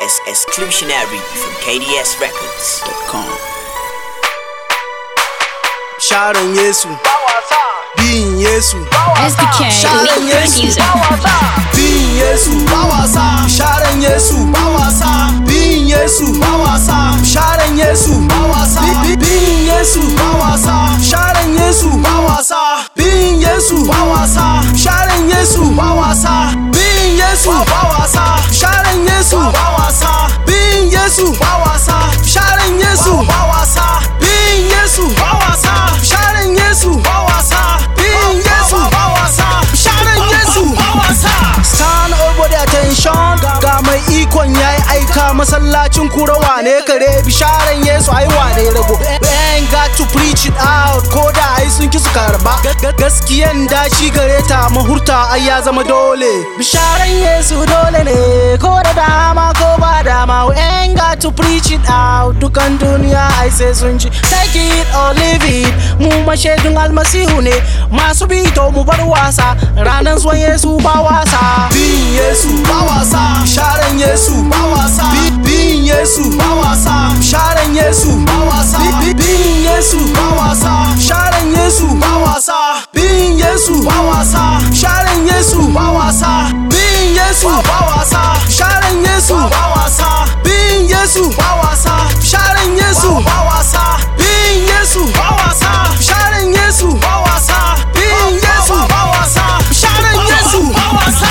Exclusionary from KDSRecords.com. Sharan Yesu, Bin Yesu, SDK, Sharan Yesu, Bin Yesu, Sharan Yesu, Bin Yesu, Sharan Yesu, Bin Yesu, Sharan Yesu, Bin Yesu, Sharan Yesu, Bin Yesu, Sharan Yesu, Bin Yesu, Sharan Yesu, Bin Yesu, Sharan Yesu, Bin Yesu, Sharan Yesu. Stand over the attention. Ga mai ikon yayi aika masallacin kurawa ne kare bisharan Yesu ai wane rago. Ain't got to preach it out ko da ai sun ki su karba. Gaskiyan daci gare ta mahurta ai ya zama dole. Bisharan Yesu dole ne ko da dama ko ba dama. We ain't got to preach it out. Dukan duniya ai sai sun ji. Take it or leave it. Mu mashaidun almasihu ne masu bi to mu bar wasa. Ranan zuwan Yesu ba wasa. Bin Yesu ba wasa. Sharan Yesu ba wasa. Bin Yesu ba wasa. Sharan Yesu ba wasa. Bin Yesu ba wasa. Sharan Yesu ba wasa. Bin Yesu ba wasa. Sharan Yesu ba wasa. Bin Yesu ba wasa. Sharan Yesu ba wasa. Bin Yesu ba wasa. Sharan Yesu ba wasa. Bin Yesu ba wasa. Sharan Yesu ba wasa. Bin Yesu ba wasa. Sharan Yesu ba wasa.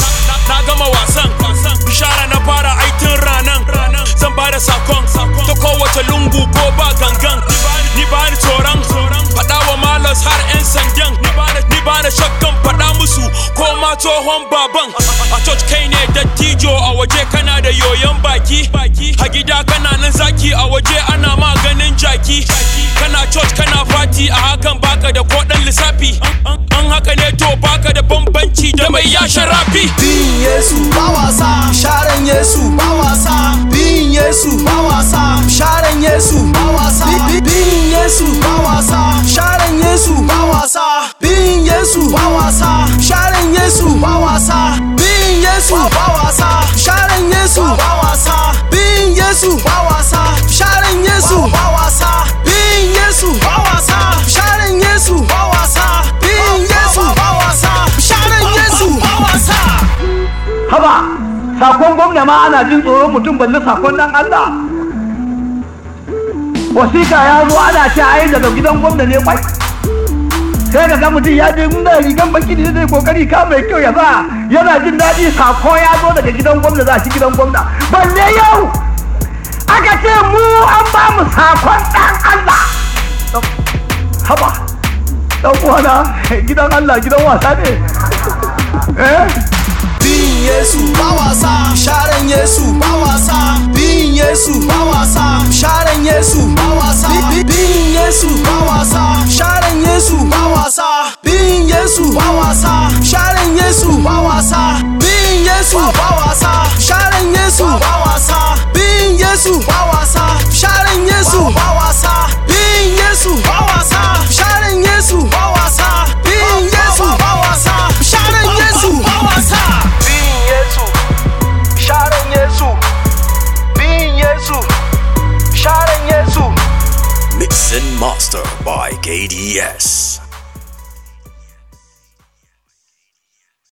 Na gama wasan bishara na fara aitin ranan zan bada sakon ta kowace lungu ko ba gangan ni ba ni tsoron faɗa wa malas har 'yan sandan ni ba da shakkan faɗa musu ko ma tsohon baban a church kai ne dattijo a waje kana da yoyon baki a gida kana nan zaki a waje ana maganin jaki kana church kana fati a hakan baka da kodan lissafi an haka ne to baka da bambanci da mai ya sharafi. Bin Yesu ba wasa. Sharan Yesu ba wasa. Bin Yesu ba wasa. Sharan Yesu ba wasa. Bin Yesu ba wasa. Sharan Yesu ba wasa. Bin Yesu ba wasa. Sharan Yesu ba wasa. Bin Yesu ba wasa. Sharan Yesu ba wasa. Bin Yesu ba wasa. Sharan Yesu ba wasa. Bin Yesu ba wasa. Sharan Yesu ba wasa. Bin Yesu ba wasa. Sharan Yesu ba wasa. Haba, sakon gwamna ma ana jin tsoron mutum balle sakon dan Allah. Wasika ya zo ana ce ai daga gidan gwamna ne kwai. Sai ga mutum ya je da rigan baki da zai kokari ka mai kyau ya sa yana jin daɗi sako ya zo daga gidan gwamna za shi gidan gwamna. Balle yau aka ce mu an ba mu sakon dan Allah. Haba, dan uwana gidan Allah gidan wasa ne. Bin Yesu ba wasa. Sharan Yesu ba wasa. Bin Yesu ba wasa. Sharan Yesu ba wasa. Bin Yesu ba wasa. Sharan Yesu ba wasa. Bin Yesu ba wasa. Sharan Yesu ba wasa. Bin Yesu ba wasa. Sharan Yesu ba wasa. Bin Yesu ba wasa. Sharan Yesu ba wasa. Bin Yesu ba wasa. Sharan Yesu ba wasa. Bin Yesu ba wasa. Sharan Yesu ba wasa. Bin Yesu. Sharan Yesu. Bin Yesu. Sharan Yesu. Mix and master by KDS.